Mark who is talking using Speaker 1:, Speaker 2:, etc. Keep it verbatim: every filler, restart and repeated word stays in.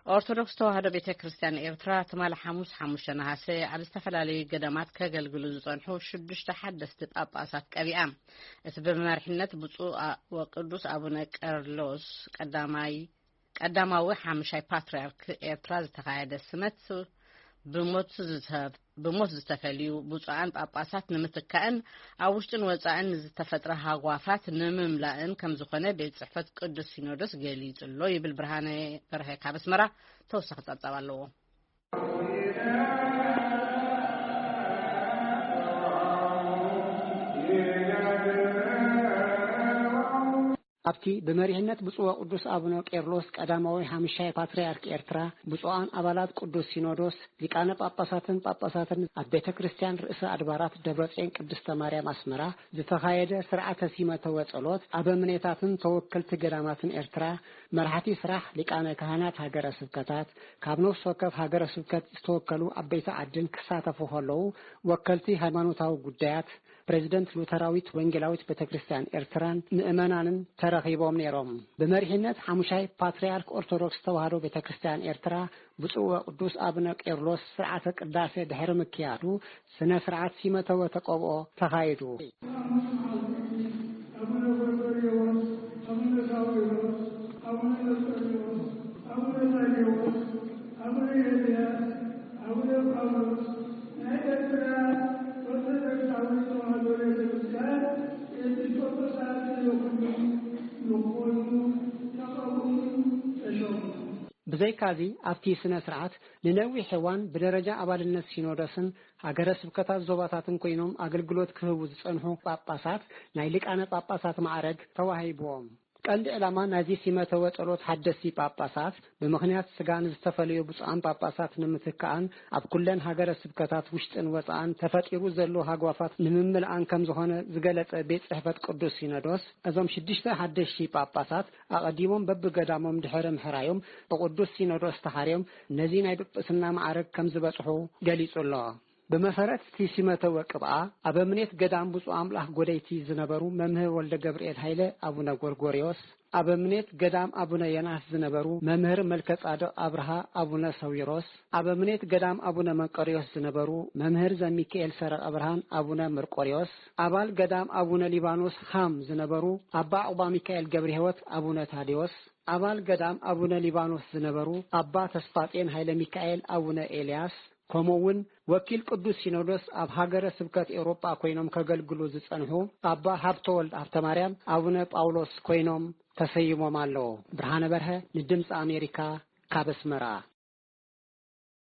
Speaker 1: ኦርቶዶክስ ተዋህዶ ቤተክርስቲያን ኤርትራ ተማለ ሐሙስ ሐሙስ ነሐሴ ኣብ ዝተፈላለዩ ገዳማት ከገልግሉ ዝጸንሑ ሽዱሽተ ሓደስቲ ጳጳሳት ቀቢኣ እቲ በመርሕነት ብፁዕ ወቅዱስ አቡነ ቀርሎስ ቀዳማይ ቀዳማዊ ሓምሻይ ፓትርያርክ ኤርትራ ዝተካየደ ስመት ብሞት ዝተፈ ብሞት ዝተፈልዩ ብፁዓን ጳጳሳት ንምትካእን ኣብ ውሽጥን ወጻእን ዝተፈጥረ ሃጓፋት ንምምላእን ከም ዝኾነ ቤት ጽሕፈት ቅዱስ ሲኖዶስ ገሊጹሎ ይብል ብርሃነ በርሀ ካብ አስመራ ተወሳኺ ጸብጻብ ኣለዎ።
Speaker 2: ኣብቲ በመሪህነት ብፁዕ ቅዱስ አቡነ ቄርሎስ ቀዳማዊ ሓምሻይ ፓትርያርክ ኤርትራ ብፁዓን አባላት ቅዱስ ሲኖዶስ ሊቃነ ጳጳሳትን ጳጳሳትን ኣብ ቤተ ክርስቲያን ርእሰ አድባራት ደብረጽዮን ቅድስተ ማርያም አስመራ ዝተካየደ ስርዓተ ሲመተ ወጸሎት አበምኔታትን ተወከልቲ ገዳማትን ኤርትራ መርሐቲ ስራሕ ሊቃነ ካህናት ሃገረ ስብከታት ካብ ነፍስ ወከፍ ሃገረ ስብከት ዝተወከሉ አበይተ ዓድን ክሳተፉ ከለዉ ወከልቲ ሃይማኖታዊ ጉዳያት ፕሬዝዳንት ሉተራዊት ወንጌላዊት ቤተክርስቲያን ኤርትራን ምእመናንን ተረኺቦም ነይሮም። በመሪህነት ሓሙሻይ ፓትርያርክ ኦርቶዶክስ ተዋህዶ ቤተክርስቲያን ኤርትራ ብፁዕ ቅዱስ አቡነ ቄርሎስ ስርዓተ ቅዳሴ ድሕረ ምክያዱ ስነ ስርዓት ሲመተ ወተቀብኦ ተካይዱ። በዘይካዚ ኣብቲ ስነ ስርዓት ንነዊሕ ሕዋን በደረጃ አባልነት ሲኖዶስን ሃገረ ስብከታት ዞባታትን ኮይኖም አገልግሎት ክህቡ ዝጸንሑ ጳጳሳት ናይ ሊቃነ ጳጳሳት ማዕረግ ተዋሂቦም። ቀንዲ ዕላማ ናዚ ሲመተ ወጸሎት ሓደስቲ ጳጳሳት ብምኽንያት ስጋን ዝተፈልዩ ብፁዓን ጳጳሳት ንምትካእን ኣብ ኩለን ሃገረ ስብከታት ውሽጥን ወጻእን ተፈጢሩ ዘሎ ሃጓፋት ንምምላእን ከም ዝኾነ ዝገለጸ ቤት ጽሕፈት ቅዱስ ሲኖዶስ እዞም ሽዱሽተ ሓደስቲ ጳጳሳት ኣቀዲሞም በብገዳሞም ድሕረ ምሕራዮም ብቅዱስ ሲኖዶስ ተሓርዮም ነዚ ናይ ጵጵስና ማዕረግ ከም ዝበጽሑ ገሊጹሎ። በመሰረት ሲመተ ወቅብአ አበምኔት ገዳም ብፁዕ አምላክ ጎደይቲ ዝነበሩ መምህር ወልደ ገብርኤል ኃይለ አቡነ ጎርጎሪዮስ አበምኔት ገዳም አቡነ የናስ ዝነበሩ መምህር መልከ ጻድቅ አብርሃ አቡነ ሰዊሮስ አበምኔት ገዳም አቡነ መንቆሪዮስ ዝነበሩ መምህር ዘሚካኤል ሰረቀ ብርሃን አቡነ መርቆሪዮስ አባል ገዳም አቡነ ሊባኖስ ሃም ዝነበሩ አባ አባ ሚካኤል ገብረ ሕይወት አቡነ ታዲዮስ አባል ገዳም አቡነ ሊባኖስ ዝነበሩ አባ ተስፋጤን ኃይለ ሚካኤል አቡነ ኤልያስ ኮሞውን ወኪል ቅዱስ ሲኖዶስ ኣብ ሃገረ ስብከት ኤውሮጳ ኮይኖም ከገልግሉ ዝጸንሑ አባ ሀብተወልድ ሀብተ ማርያም አቡነ ጳውሎስ ኮይኖም ተሰይሞም ኣለዎ። ብርሃነ በርሀ ንድምፂ አሜሪካ ካብ አስመራ